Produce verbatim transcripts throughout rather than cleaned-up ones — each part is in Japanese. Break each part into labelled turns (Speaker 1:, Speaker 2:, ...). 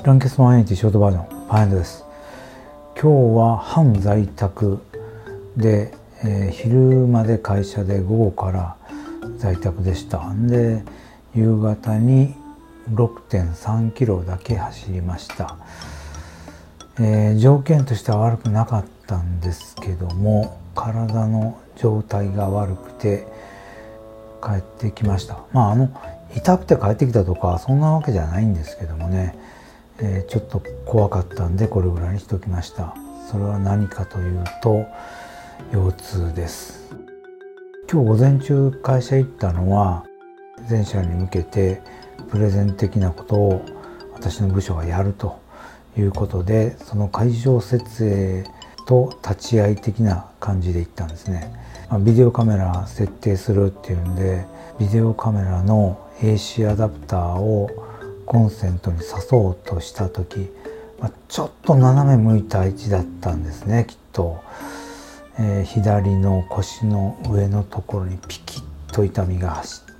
Speaker 1: ランケスワンエイティショートバージョンパイエンドです。今日は半在宅で、えー、昼まで会社で午後から在宅でした。で夕方に ろくてんさんキロだけ走りました。えー、条件としては悪くなかったんですけども、体の状態が悪くて帰ってきました。まああの痛くて帰ってきたとかそんなわけじゃないんですけどもね、えー、ちょっと怖かったんでこれぐらいにしときました。それは何かというと腰痛です。今日午前中会社行ったのは全社に向けてプレゼン的なことを私の部署がやるということで、その会場設営と立ち会い的な感じで行ったんですね。まあ、ビデオカメラ設定するっていうんで、ビデオカメラの エーシー アダプターをコンセントに挿そうとした時、まあ、ちょっと斜め向いた位置だったんですね、きっと。えー、左の腰の上のところにピキッと痛みが走って、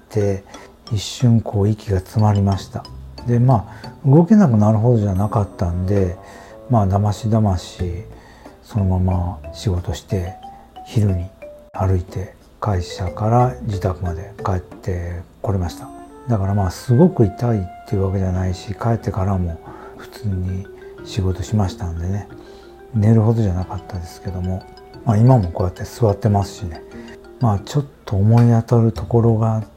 Speaker 1: 一瞬こう息が詰まりました。でまあ動けなくなるほどじゃなかったんで、まあだましだましそのまま仕事して昼に歩いて会社から自宅まで帰ってこれました。だからまあすごく痛いっていうわけじゃないし、帰ってからも普通に仕事しましたんでね、寝るほどじゃなかったですけども、まあ、今もこうやって座ってますしね。まあちょっと思い当たるところがあって、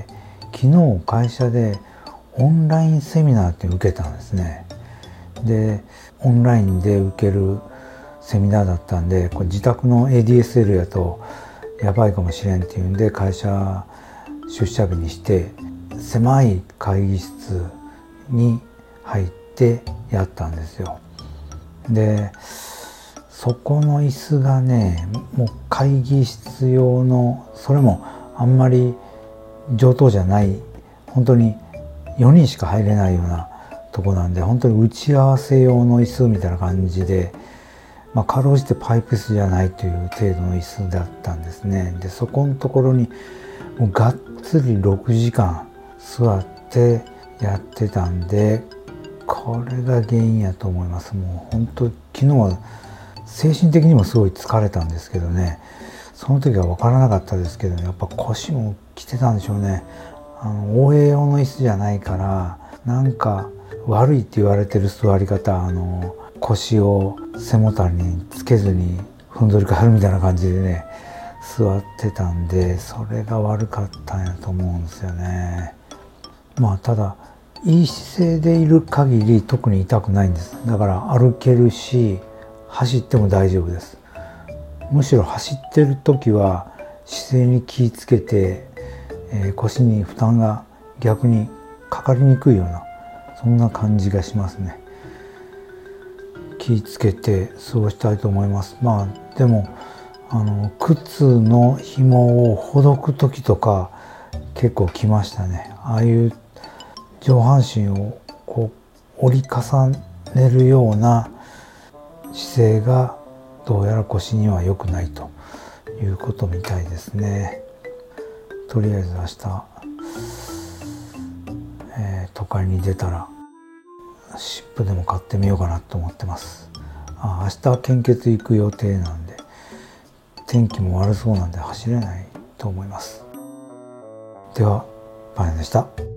Speaker 1: 昨日会社でオンラインセミナーって受けたんですね。でオンラインで受けるセミナーだったんで、これ自宅の エーディーエスエル やとやばいかもしれんっていうんで会社出社日にして狭い会議室に入ってやったんですよ。でそこの椅子がね、もう会議室用の、それもあんまり上等じゃない、本当によにんしか入れないようなとこなんで、本当に打ち合わせ用の椅子みたいな感じで、まあ、かろうじてパイプ椅子じゃないという程度の椅子だったんですね。でそこのところにもうがっつりろくじかん座ってやってたんで、これが原因やと思います。もう本当昨日は精神的にもすごい疲れたんですけどね、その時は分からなかったですけど、ね、やっぱ腰もきてたんでしょうね。あの応援用の椅子じゃないから、なんか悪いって言われてる座り方、あの腰を背もたれにつけずにふんぞり返るみたいな感じでね座ってたんで、それが悪かったんやと思うんですよね。まあただいい姿勢でいる限り特に痛くないんです。だから歩けるし走っても大丈夫です。むしろ走ってる時は姿勢に気をつけて、えー、腰に負担が逆にかかりにくいような、そんな感じがしますね。気をつけて過ごしたいと思います。まあでもあの靴の紐をほどく時とか結構きましたね。ああいう上半身をこう折り重ねるような姿勢がどうやら腰には良くないということみたいですね。とりあえず明日、えー、都会に出たら湿布でも買ってみようかなと思ってます。あ、明日献血行く予定なんで、天気も悪そうなんで走れないと思います。では、パン屋でした。